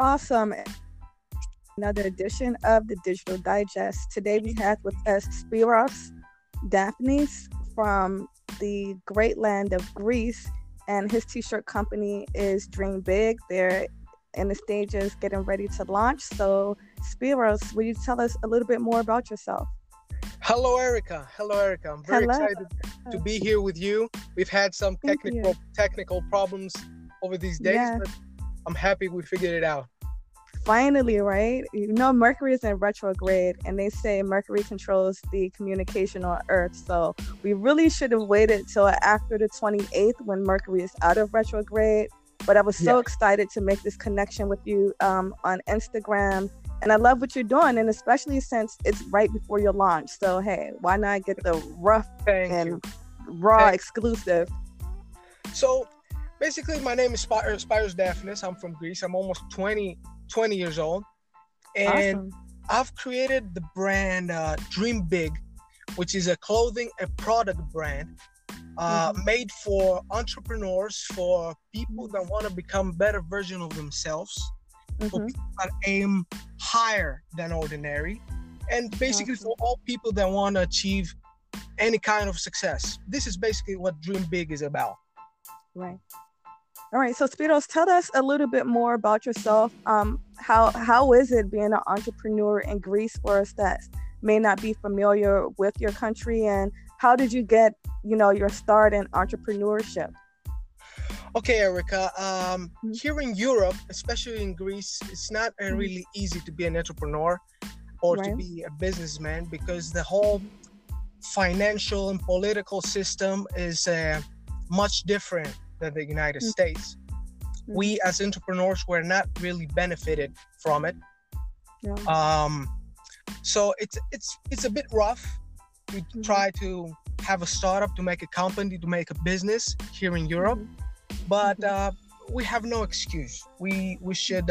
Awesome. Another edition of the Digital Digest. Today we have with us Spiros Daphnis from the great land of Greece, and his t-shirt company is Dream Big. They're in the stages getting ready to launch. So Spiros, will you tell us a little bit more about yourself? Hello, Erica. I'm very Hello. excited to be here with you. We've had some Thank you. technical problems over these days, Yes. but I'm happy we figured it out. Finally, right? Mercury is in retrograde, and they say Mercury controls the communication on Earth. So we really should have waited till after the 28th when Mercury is out of retrograde. But I was so Yeah. excited to make this connection with you on Instagram. And I love what you're doing, and especially since it's right before your launch. So, hey, why not get the rough Thank and you. raw Thank- exclusive? So, basically, my name is Spiros Daphnis. I'm from Greece. I'm almost 20 years old. And Awesome. I've created the brand Dream Big, which is a product brand made for entrepreneurs, for people that want to become a better version of themselves, for Mhm. people that aim higher than ordinary, and basically Awesome. for all people that want to achieve any kind of success. This is basically what Dream Big is about. Right. All right. So, Spiros, tell us a little bit more about yourself. How is it being an entrepreneur in Greece for us that may not be familiar with your country, and how did you get, your start in entrepreneurship? Okay, Erica. Here in Europe, especially in Greece, it's not really easy to be an entrepreneur or to Right. be a businessman, because the whole financial and political system is much different than the United States. We as entrepreneurs were not really benefited from it. Yeah. So it's a bit rough to try to have a startup, to make a company, to make a business here in Europe. But we have no excuse. We should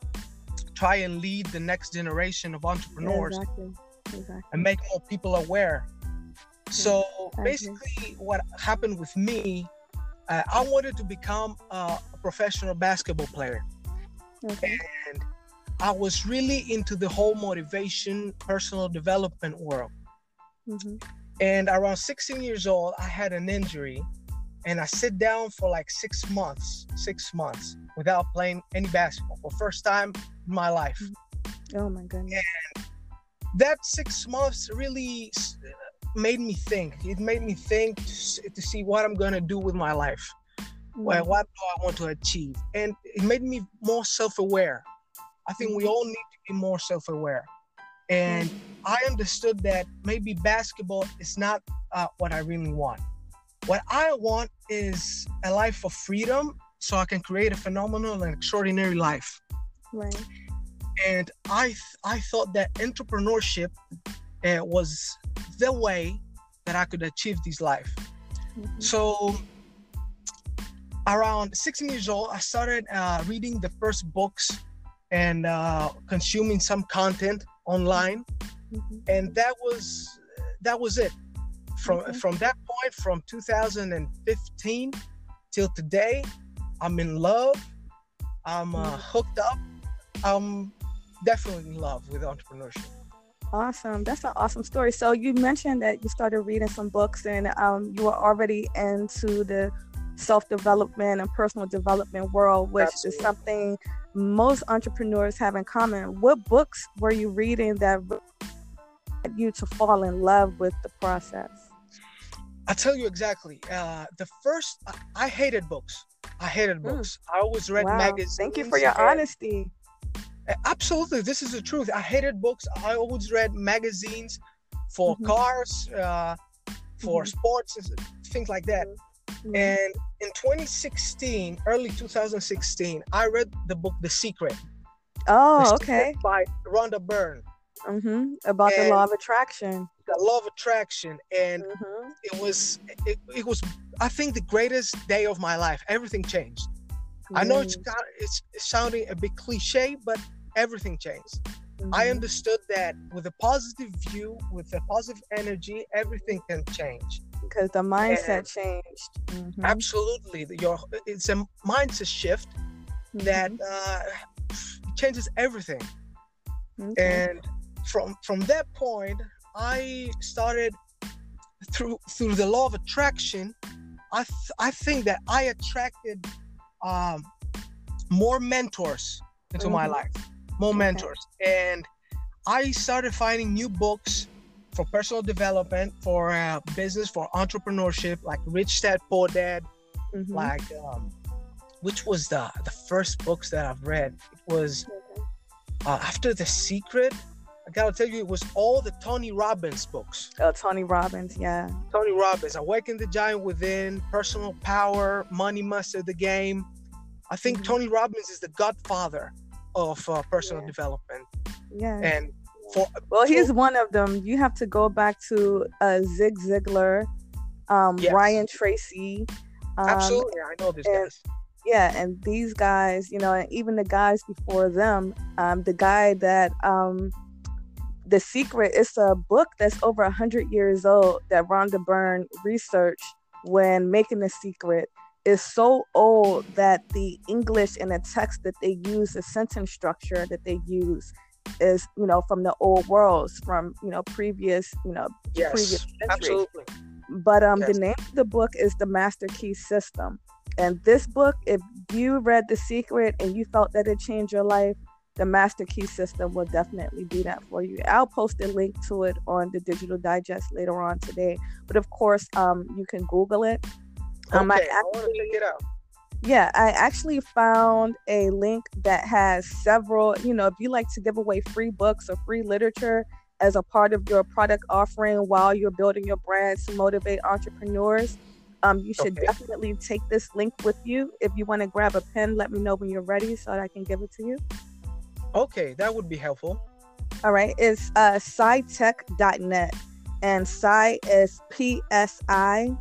try and lead the next generation of entrepreneurs Exactly. and make more people aware. So I basically, what happened with me, I wanted to become a professional basketball player. Okay. And I was really into the whole motivation, personal development world. Mhm. And around 16 years old, I had an injury, and I sit down for like 6 months without playing any basketball for first time in my life. Oh my goodness. That 6 months really made me think. It made me think to see what I'm going to do with my life. Well, what do I want to achieve? And it made me more self-aware. I think we all need to be more self-aware. And I understood that maybe basketball is not what I really want. What I want is a life of freedom, so I can create a phenomenal and extraordinary life. Right. And I thought that entrepreneurship was the way that I could achieve this life. So around 16 years old, I started reading the first books and consuming some content online. And that was it. From that point, from 2015 till today, I'm in love. I'm hooked up. I'm definitely in love with entrepreneurship. Awesome. That's an awesome story. So you mentioned that you started reading some books, and you were already into the self-development and personal development world, which Absolutely. is something most entrepreneurs have in common. What books were you reading that led you to fall in love with the process? I'll tell you exactly. I hated books. I always read Wow. magazines. Thank you for your honesty. Absolutely, this is the truth. I hated books. I always read magazines for cars, for sports, things like that. And in 2016, early 2016, I read the book The Secret. Oh, okay. By Rhonda Byrne. About the law of attraction. The law of attraction, and it was I think the greatest day of my life. Everything changed. I know it's sounding a bit cliche, but everything changed. I understood that with a positive view, with a positive energy, everything can change. Because the mindset changed. Absolutely, it's a mindset shift that changes everything. Okay. And from that point, I started through the law of attraction. I think that I attracted more mentors into my life, more mentors, and I started finding new books for personal development, for business, for entrepreneurship, like Rich Dad Poor Dad, like which was the first books that I've read. It was after The Secret. I gotta tell you, it was all the Tony Robbins books. Oh, Tony Robbins, yeah. Tony Robbins, Awaken the Giant Within, Personal Power, Money Mastered the Game. I think Tony Robbins is the godfather of personal development. Yeah. And he's one of them. You have to go back to Zig Ziglar, yes. Ryan Tracy. Absolutely, I know these guys. Yeah, and these guys, you know, and even the guys before them, the guy that The Secret is a book that's over 100 years old that Rhonda Byrne researched when making The Secret. Is so old that the English and the text that they use, the sentence structure that they use, is, you know, from the old worlds, from, you know, previous previous centuries. Absolutely. But the name of the book is The Master Key System. And this book, if you read The Secret and you felt that it changed your life, the Master Key System will definitely do that for you. I'll post a link to it on the Digital Digest later on today. But of course, you can Google it. I want to check it out. Yeah, I actually found a link that has several, you know, if you like to give away free books or free literature as a part of your product offering while you're building your brand to motivate entrepreneurs, you should definitely take this link with you. If you want to grab a pen, let me know when you're ready so that I can give it to you. Okay, that would be helpful. All right, it's scitech.net, and Sci is PSI.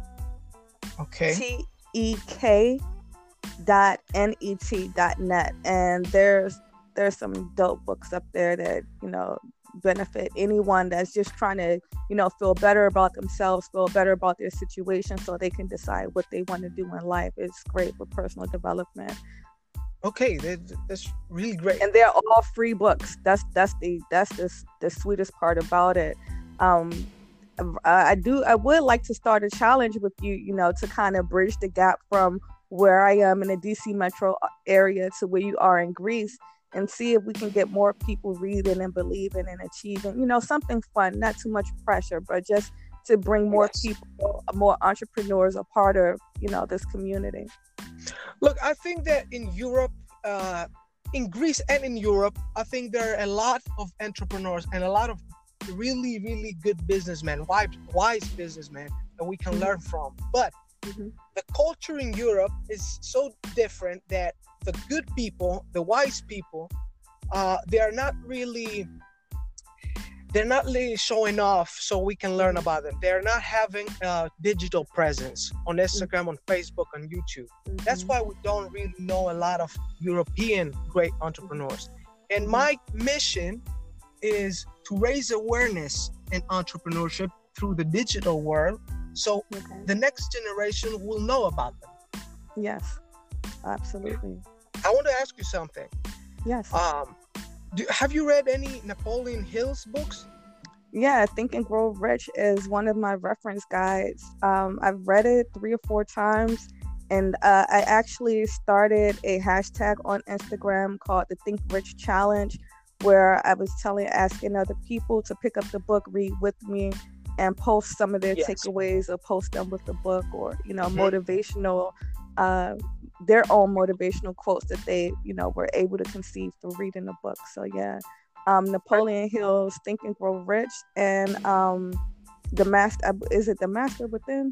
TEK.net, and there's some dope books up there that, you know, benefit anyone that's just trying to, you know, feel better about themselves, feel better about their situation, so they can decide what they want to do in life. It's great for personal development. Okay, that's really great, and they're all free books. That's the sweetest part about it. I would like to start a challenge with you, you know, to kind of bridge the gap from where I am in the DC metro area to where you are in Greece, and see if we can get more people reading and believing and achieving, you know, something fun, not too much pressure, but just to bring more people, more entrepreneurs a part of, you know, this community. Look, I think that in Europe, in Greece and in Europe, I think there are a lot of entrepreneurs and a lot of really, really good businessmen, wise businessmen that we can learn from. But the culture in Europe is so different that the good people, the wise people, they're not really showing off so we can learn about them. They're not having a digital presence on Instagram, on Facebook, on YouTube. That's why we don't really know a lot of European great entrepreneurs. And my mission is to raise awareness in entrepreneurship through the digital world, so the next generation will know about them. Yes, absolutely. I want to ask you something. Yes. Have you read any Napoleon Hill's books? Yeah, Think and Grow Rich is one of my reference guides. I've read it 3 or 4 times, and I actually started a hashtag on Instagram called the Think Rich Challenge, where I was asking other people to pick up the book, read with me, and post some of their takeaways, or post them with the book, or, you know, motivational, their own motivational quotes that they, you know, were able to conceive through reading the book. So yeah, Napoleon Hill's Think and Grow Rich, and The Master Within?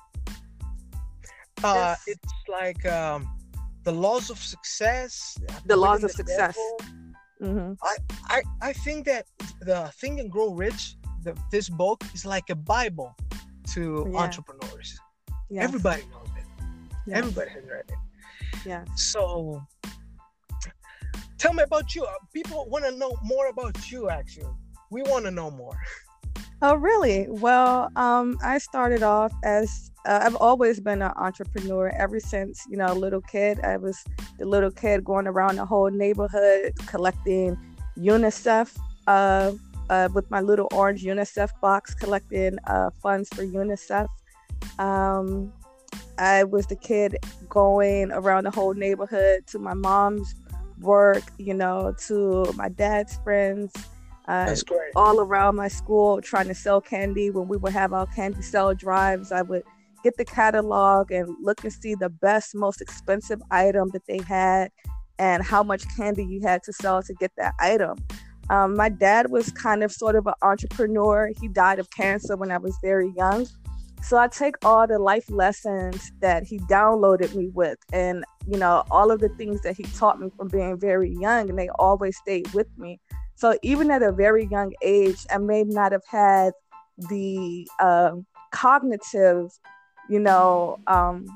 It's like The Laws of Success. The Laws of Success. I think that the Think and Grow Rich, this book is like a Bible to entrepreneurs. Yes. Everybody knows it. Yes. Everybody has read it. Yeah. So tell me about you. People want to know more about you, actually. We want to know more. Oh, really? Well, I started off as I've always been an entrepreneur ever since, a little kid. I was the little kid going around the whole neighborhood collecting UNICEF with my little orange UNICEF box, collecting funds for UNICEF. Um, I was the kid going around the whole neighborhood to my mom's work, to my dad's friends, uh, That's great. all around my school trying to sell candy. When we would have our candy sell drives, I would get the catalog and look and see the best, most expensive item that they had and how much candy you had to sell to get that item. My dad was kind of sort of an entrepreneur. He died of cancer when I was very young. So I take all the life lessons that he downloaded me with and, all of the things that he taught me from being very young, and they always stayed with me. So even at a very young age, I may not have had the cognitive, you know, um,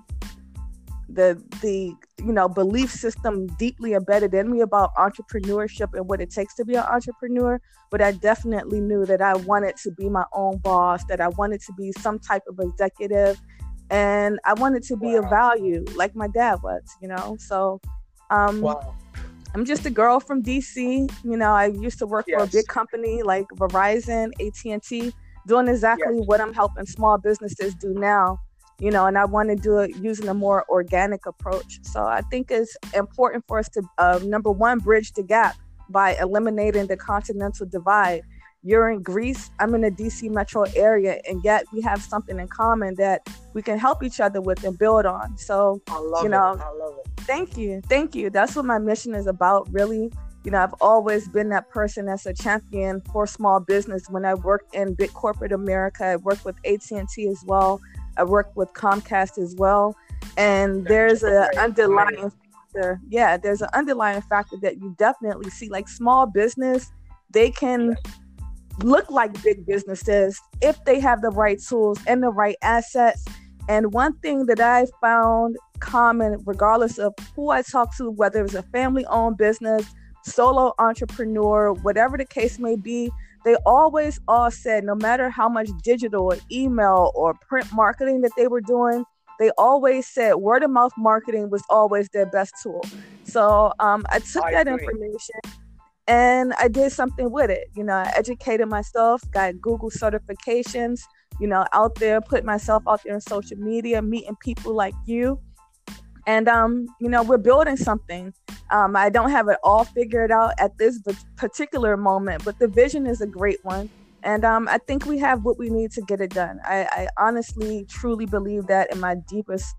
the belief system deeply embedded in me about entrepreneurship and what it takes to be an entrepreneur, but I definitely knew that I wanted to be my own boss, that I wanted to be some type of executive, and I wanted to be of Wow. value like my dad was. So um Wow. I'm just a girl from DC. I used to work for a big Yes. company like Verizon, AT&T, doing exactly Yes. what I'm helping small businesses do now. And I want to do it using a more organic approach. So I think it's important for us to, number one, bridge the gap by eliminating the continental divide. You're in Greece, I'm in the DC metro area, and yet we have something in common that we can help each other with and build on. So, I you love it. know, I love it. thank you. Thank you. That's what my mission is about, really. I've always been that person that's a champion for small business. When I worked in big corporate America, I worked with AT&T as well. I worked with Comcast as well. And there's Great. a Great. underlying factor. Yeah, there's an underlying factor that you definitely see. Like small business, they can Yes. look like big businesses if they have the right tools and the right assets. And one thing that I found common, regardless of who I talk to, whether it's a family owned business, solo entrepreneur, whatever the case may be, they always all said no matter how much digital or email or print marketing that they were doing, they always said word of mouth marketing was always their best tool. So I took I that agree. information and I did something with it. I educated myself, got Google certifications, out there, put myself out there on social media, meeting people like you. And, we're building something. I don't have it all figured out at this particular moment, but the vision is a great one. And I think we have what we need to get it done. I honestly, truly believe that in my deepest,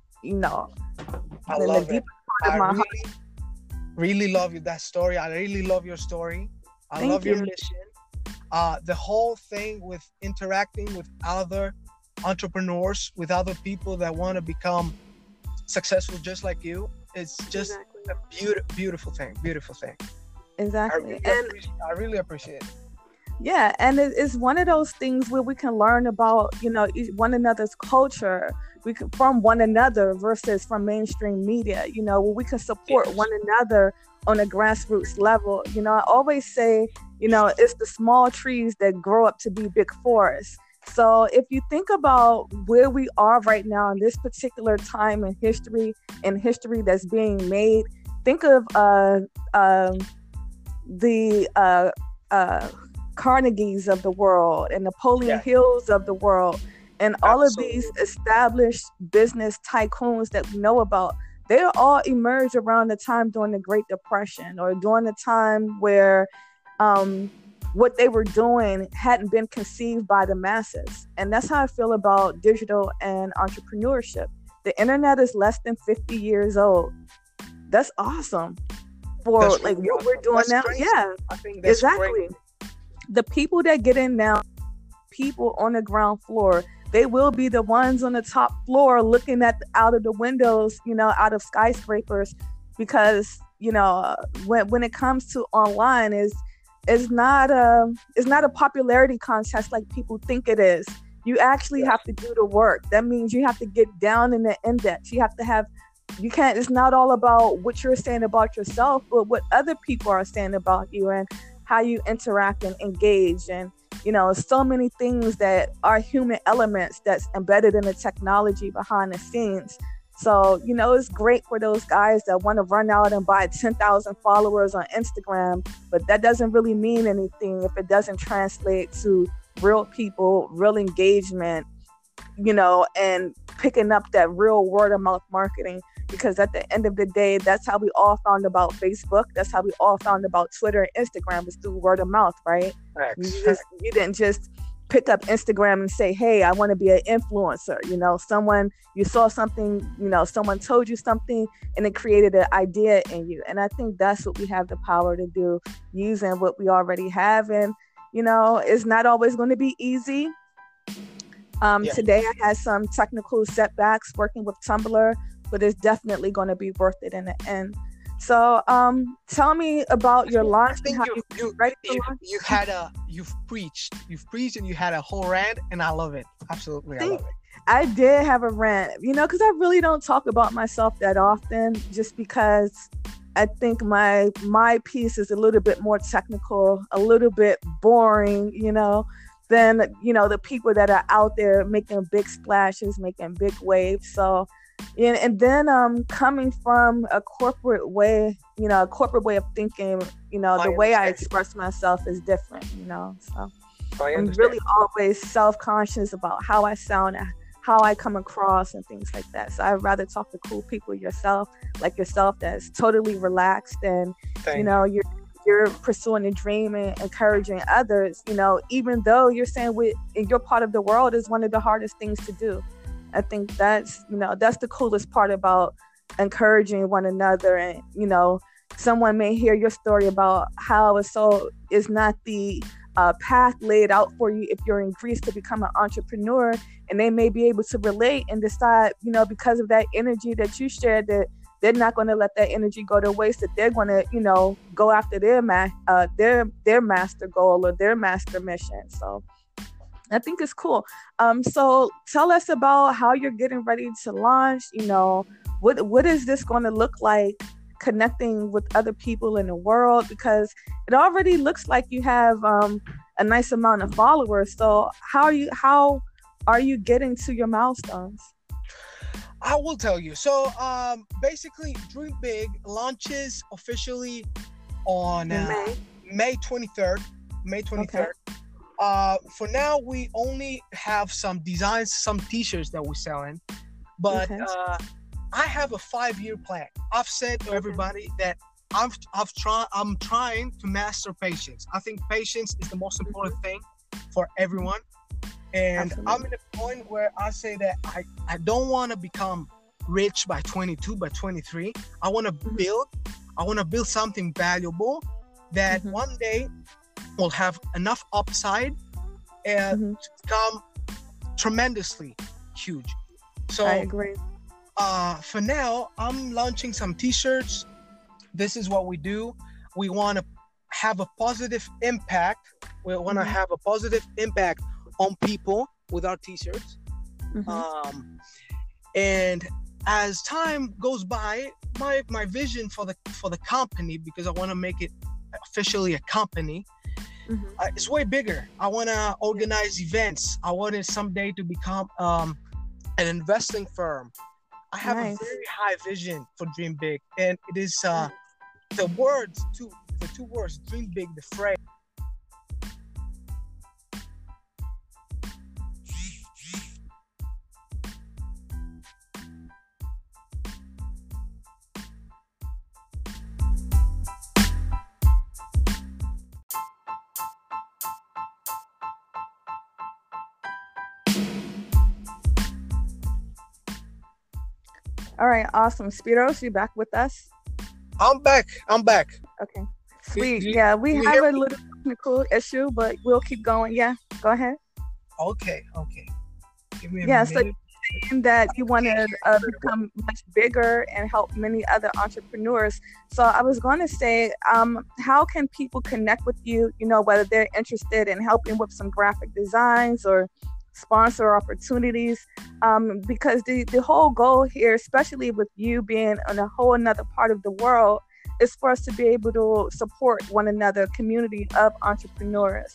I in the love it. deepest part of I my heart. really love you that story. I really love your story. I Thank love your you. mission. The whole thing with interacting with other entrepreneurs, with other people that want to become successful just like you, it's just Exactly. a beautiful thing. Beautiful thing. Exactly. And I really appreciate it. yeah, and it's one of those things where we can learn about, one another's culture. We can, from one another versus from mainstream media, where we can support Yes. one another on a grassroots level. I always say, it's the small trees that grow up to be big forests. So if you think about where we are right now in this particular time in history that's being made, think of the uh, Carnegies of the world and Napoleon Yeah, Hills of the world and all of these absolutely. established business tycoons that we know about, they all emerged around the time during the Great Depression or during the time where um, what they were doing hadn't been conceived by the masses. And that's how I feel about digital and entrepreneurship. The internet is less than 50 years old. That's awesome for That's like really what we're awesome. doing That's now. crazy. Yeah, I think that's great. exactly. The people that get in now, people on the ground floor, they will be the ones on the top floor looking at out of the windows, out of skyscrapers, because when it comes to online, is not a popularity contest like people think it is. You actually Yes. have to do the work. That means you have to get down in the index. You can't, it's not all about what you're saying about yourself, but what other people are saying about you and how you interact and engage. And so many things that are human elements that's embedded in the technology behind the scenes. So, it's great for those guys that want to run out and buy 10,000 followers on Instagram, but that doesn't really mean anything if it doesn't translate to real people, real engagement, and picking up that real word of mouth marketing. Because at the end of the day, that's how we all found about Facebook. That's how we all found about Twitter and Instagram, is through word of mouth, right? You didn't just pick up Instagram and say, hey, I want to be an influencer. You saw something, someone told you something, and it created an idea in you. And I think that's what we have the power to do, using what we already have. And, it's not always going to be easy. Today I had some technical setbacks working with Tumblr, but it's definitely going to be worth it in the end. So, tell me about your launch. I think you've preached, and you had a whole rant, and I love it. Absolutely, I love it. I did have a rant, because I really don't talk about myself that often, just because I think my piece is a little bit more technical, a little bit boring, than the people that are out there making big splashes, making big waves. So. And then coming from a corporate way, of thinking, the way I express myself is different, so I'm really always self-conscious about how I sound, how I come across and things like that. So I'd rather talk to cool people like yourself that's totally relaxed and, you're pursuing a dream and encouraging others, even though you're saying in your part of the world is one of the hardest things to do. I think that's the coolest part about encouraging one another. And, someone may hear your story about how it's not the path laid out for you if you're in Greece to become an entrepreneur, and they may be able to relate and decide, because of that energy that you shared, that they're not going to let that energy go to waste, that they're going to, go after their master goal or their master mission. So I think it's cool. So tell us about how you're getting ready to launch. What is this going to look like, connecting with other people in the world? Because it already looks like you have a nice amount of followers. So how are you getting to your milestones? I will tell you. So basically, Dream Big launches officially on May 23rd. May 23rd. Okay. For now, we only have some designs, some t-shirts that we're selling, but I have a 5-year plan. I've said to everybody that I'm trying to master patience. I think patience is the most important thing for everyone. And absolutely. I'm in a point where I say that I don't want to become rich by 22, by 23. I want to build something valuable that one day will have enough upside and to become tremendously huge. So I agree. For now, I'm launching some t-shirts. This is what we do. We want to have a positive impact. We want to have a positive impact on people with our t-shirts. And as time goes by, my vision for the company, because I want to make it officially a company, it's way bigger. I want to organize events. I want it someday to become an investing firm. I have a very high vision for Dream Big, and it is the two words, Dream Big, the phrase. All right, awesome. Spiros, you back with us? I'm back. Okay, sweet. Yeah, we have a little technical issue, but we'll keep going. Yeah, go ahead. Okay. Give me a minute. So saying that you want to become much bigger and help many other entrepreneurs. So I was going to say, how can people connect with you, whether they're interested in helping with some graphic designs or sponsor opportunities, because the whole goal here, especially with you being in a whole another part of the world, is for us to be able to support one another, community of entrepreneurs.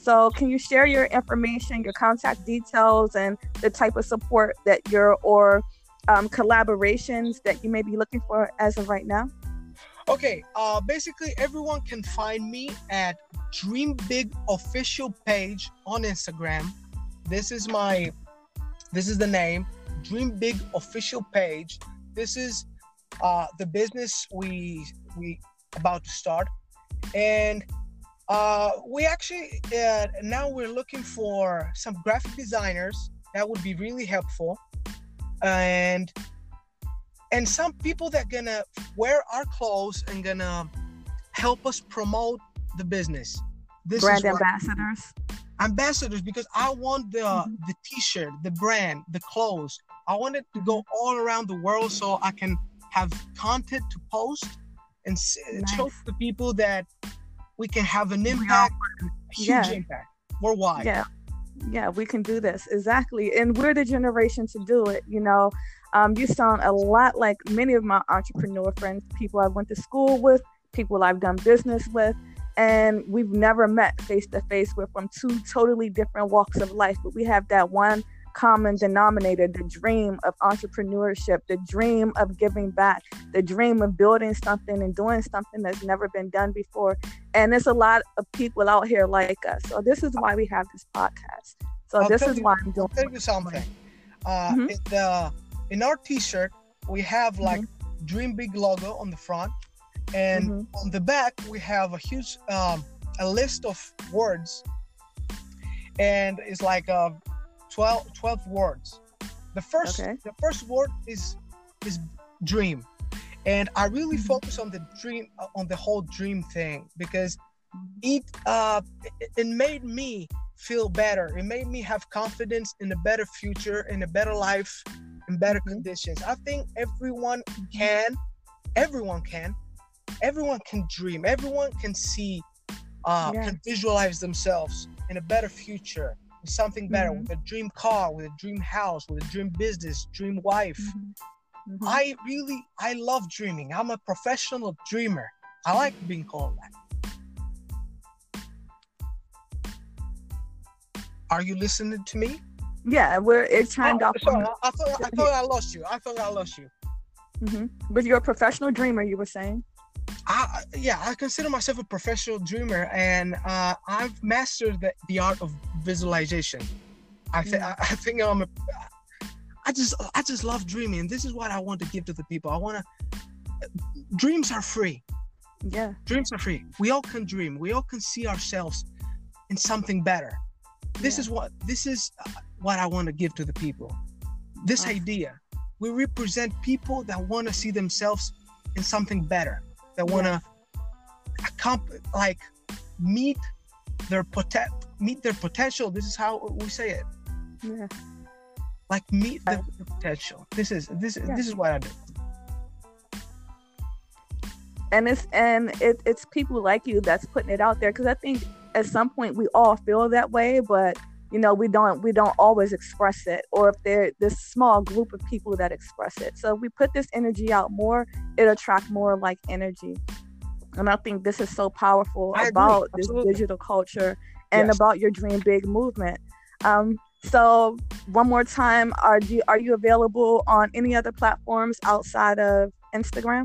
So can you share your information, your contact details, and the type of support that collaborations that you may be looking for as of right now? Okay, basically everyone can find me at Dream Big Official page on Instagram. This is the name, Dream Big Official page. This is the business we about to start, and we actually now we're looking for some graphic designers that would be really helpful, and some people that gonna wear our clothes and gonna help us promote the business. This Brand is ambassadors. Because I want the t-shirt, the brand, the clothes. I want it to go all around the world so I can have content to post and show the people that we can have an impact, a huge impact worldwide. Yeah, we can do this. Exactly. And we're the generation to do it. You sound a lot like many of my entrepreneur friends, people I went to school with, people I've done business with, and we've never met face to face. We're from two totally different walks of life, but we have that one common denominator, the dream of entrepreneurship, the dream of giving back, the dream of building something and doing something that's never been done before. And there's a lot of people out here like us. So this is why we have this podcast. So why I'm doing it. I'll tell you something. In our t-shirt, we have like Dream Big logo on the front, and on the back we have a huge a list of words, and it's like 12 words. The first word is dream, and I really focus on the dream, on the whole dream thing, because it made me feel better. It made me have confidence in a better future, in a better life, in better conditions. I think everyone can dream. Everyone can see, can visualize themselves in a better future, with something better, with a dream car, with a dream house, with a dream business, dream wife. I love dreaming. I'm a professional dreamer. I like being called that. Are you listening to me? Yeah, it turned off. I thought I lost you. But you're a professional dreamer, you were saying? I consider myself a professional dreamer, and I've mastered the art of visualization. I think I just love dreaming. This is what I want to give to the people. Dreams are free. Yeah. Dreams are free. We all can dream. We all can see ourselves in something better. This is what I want to give to the people. This idea. We represent people that want to see themselves in something better, that want to meet their potential. This is how we say it. Yeah. Like meet their potential. This is what I do. And it's people like you that's putting it out there, because I think at some point we all feel that way, but we don't always express it, or if there's this small group of people that express it. So if we put this energy out more, it'll attract more like energy. And I think this is so powerful about this digital culture and about your Dream Big movement. So one more time, are you available on any other platforms outside of Instagram?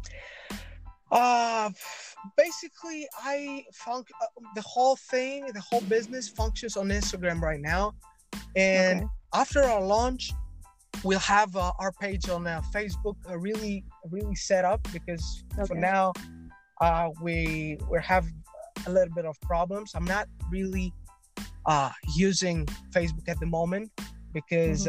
Basically, the whole business functions on Instagram right now, and after our launch, we'll have our page on Facebook really set up, because for now we have a little bit of problems. I'm not really using Facebook at the moment, because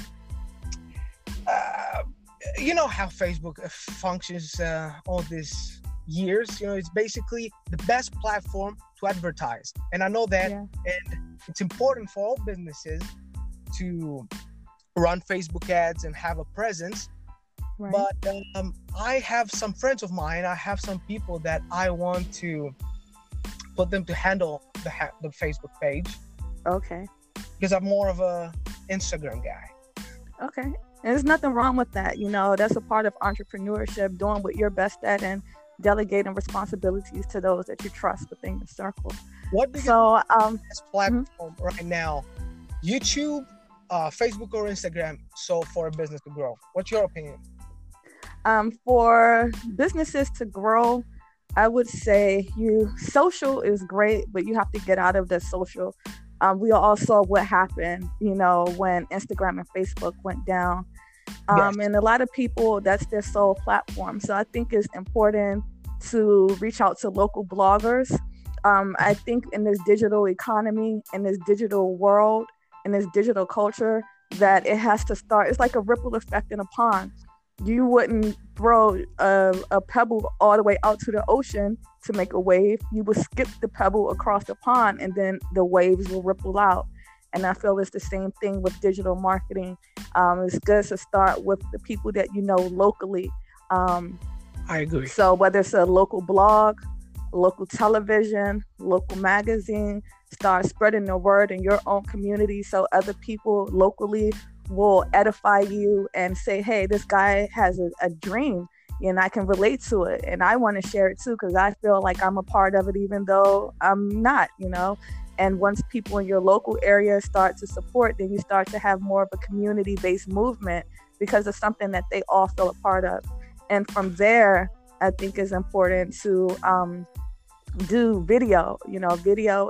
you know how Facebook functions all these years. It's basically the best platform to advertise, and I know that. And it's important for all businesses to run Facebook ads and have a presence. But I have some friends of mine, I have some people that I want to put them to handle the Facebook page, because I'm more of a Instagram guy. And there's nothing wrong with that. That's a part of entrepreneurship, doing what you're best at and delegating responsibilities to those that you trust within your circle. What do you So, think is platform right now? YouTube, Facebook, or Instagram? So for a business to grow, what's your opinion? For businesses to grow, I would say social is great, but you have to get out of the social. We all saw what happened, when Instagram and Facebook went down. Yes. And a lot of people, that's their sole platform. So I think it's important to reach out to local bloggers. I think in this digital economy, in this digital world, in this digital culture, that it has to start. It's like a ripple effect in a pond. You wouldn't throw a pebble all the way out to the ocean to make a wave. You would skip the pebble across the pond, and then the waves will ripple out. And I feel it's the same thing with digital marketing. It's good to start with the people that you know locally. I agree. So whether it's a local blog, local television, local magazine, start spreading the word in your own community so other people locally will edify you and say, hey, this guy has a dream and I can relate to it. And I want to share it too, because I feel like I'm a part of it, even though I'm not, And once people in your local area start to support, then you start to have more of a community-based movement because it's something that they all feel a part of. And from there, I think it's important to do video. Video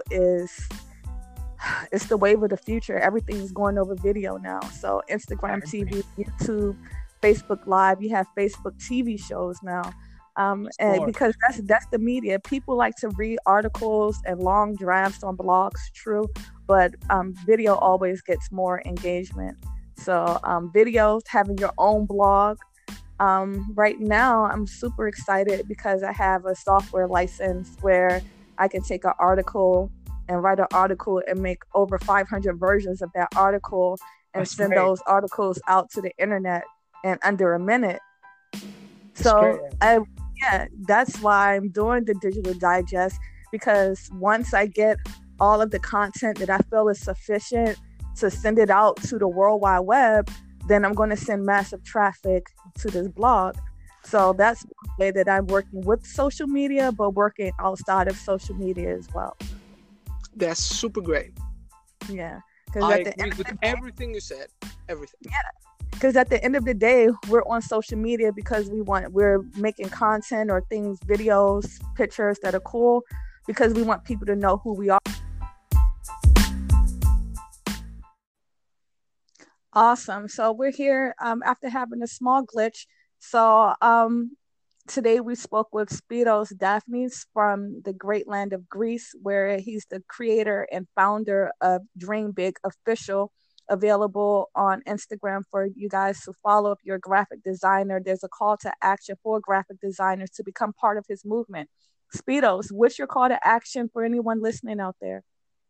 it's the wave of the future. Everything's going over video now. So Instagram TV, YouTube, Facebook Live, you have Facebook TV shows now. And because that's the media. People like to read articles and long drafts on blogs, true, but video always gets more engagement. So videos, having your own blog. Right now, I'm super excited because I have a software license where I can take an article and write an article and make over 500 versions of that article and send those articles out to the internet in under a minute. So that's why I'm doing the Digital Digest, because once I get all of the content that I feel is sufficient to send it out to the World Wide Web, then I'm going to send massive traffic to this blog. So that's the way that I'm working with social media, but working outside of social media as well. That's super great. Yeah. I agree with everything you said. Everything. Yeah. Because at the end of the day, we're on social media because we're making content or things, videos, pictures that are cool, because we want people to know who we are. Awesome. So we're here after having a small glitch. So today we spoke with Spiros Daphnis from the great land of Greece, where he's the creator and founder of Dream Big Official, available on Instagram for you guys to follow. If you're a graphic designer, there's a call to action for graphic designers to become part of his movement. Spiros, what's your call to action for anyone listening out there?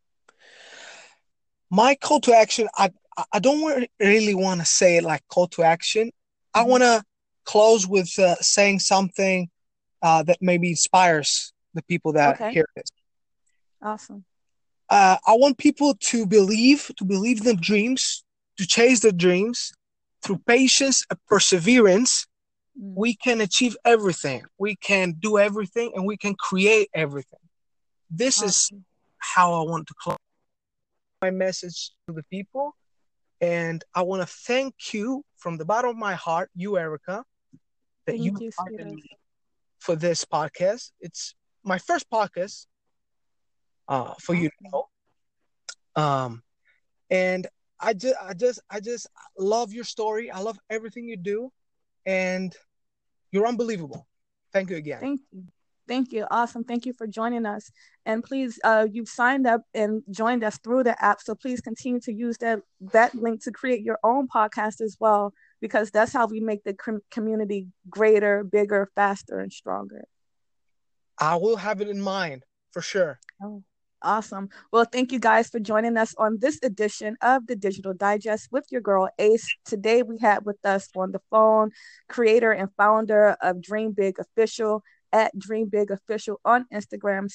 My call to action, I don't really want to say it like call to action. I want to close with saying something that maybe inspires the people that hear this. Awesome. I want people to believe in their dreams, to chase their dreams. Through patience and perseverance, we can achieve everything. We can do everything, and we can create everything. This is how I want to close my message to the people. And I want to thank you from the bottom of my heart, you, Erica, that you invited me for this podcast. It's my first podcast, for you to know. And I just love your story. I love everything you do, and you're unbelievable. Thank you again. Thank you. Awesome. Thank you for joining us. And please, you've signed up and joined us through the app. So please continue to use that link to create your own podcast as well, because that's how we make the community greater, bigger, faster, and stronger. I will have it in mind for sure. Oh, awesome. Well, thank you guys for joining us on this edition of the Digital Digest with your girl Ace. Today we had with us on the phone creator and founder of Dream Big Official, at Dream Big Official on Instagram,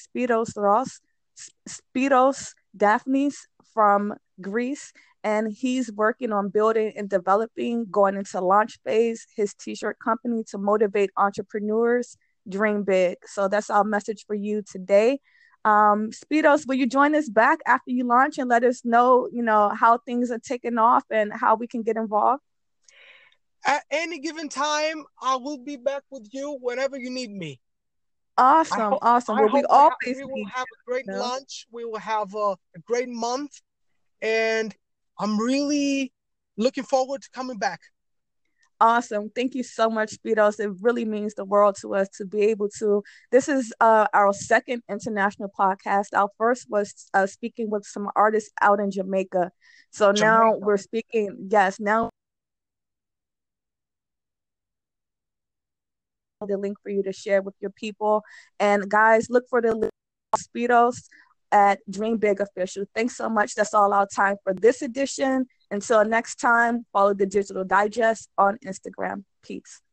Spiros Daphnis from Greece. And he's working on building and developing, going into launch phase, his t-shirt company to motivate entrepreneurs dream big. So that's our message for you today. Speedos, will you join us back after you launch and let us know, how things are taking off and how we can get involved? At any given time, I will be back with you whenever you need me. Awesome. Awesome. I Well, we hope always we will need have a great you. launch. We will have a great month, and I'm really looking forward to coming back. Awesome. Thank you so much, Speedos. It really means the world to us to be able to. This is our second international podcast. Our first was speaking with some artists out in Jamaica. So now Jamaica. we're speaking, yes, now the link for you to share with your people. And guys, look for the link Speedos at Dream Big Official. Thanks so much. That's all our time for this edition. Until next time, follow the Digital Digest on Instagram. Peace.